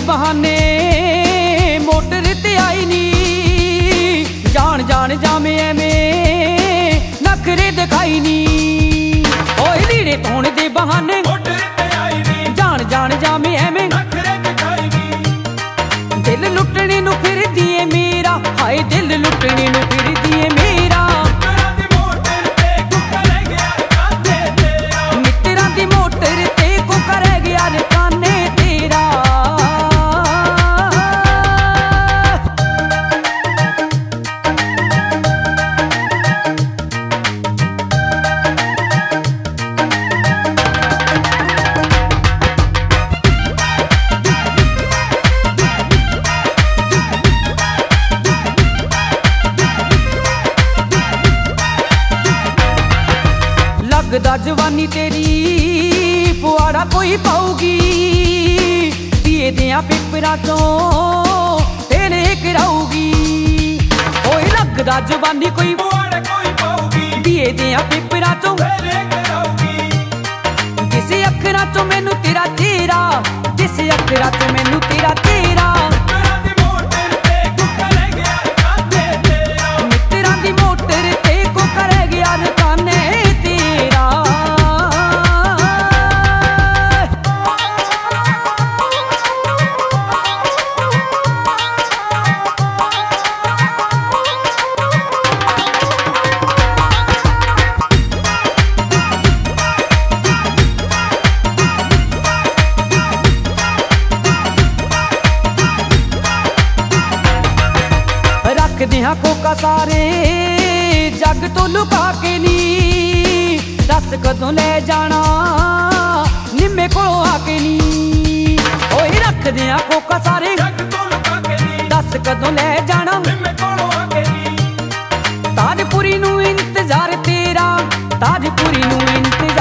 बहाने मोटर ते आई नी। जान जान जामे एवें नखरे दिखाई नी। ओए लीड़े धोने दे बहाने मोटर ते आई नी। जान जान जामे एवें नखरे दिखाई नी। दिल लुटने नू फिरदी ए मेरा, हाय दिल लुटने नू फिरदी ए मेरा। मित्तरां दी मोटर ते कुकर गया काने तेरा। मित्तरां दी मोटर ते कुकर गया काने तेरा। लगदा जवानी तेरी पुआड़ा कोई पाऊगी। पिए दियां पेपरां चों तेरे कराऊगी। ओए लगदा जवानी कोई पुआड़ा कोई पाऊगी। पिए दियां पेपरां चों तेरे कराऊगी। जिस अखरां चों मैनू तेरा चेहरा, जिस अखरां चों मैनू तेरा चेहरा। मित्तरां दी मोटर ते कुकर गया काने तेरा। मित्तरां दी मोटर ते कुकर गया काने तेरा। रखदे हां कोका सारे जग तो लुका के नी। दस कदों ले जाना निम्मे कोलों आके नी। ओए रखदे हां कोका सारे जग तो लुका के नी। दस कदों ले जाना निम्मे कोलों आके नी। ताजपुरी नू इंतजार तेरा, ताजपुरी नू इंतजार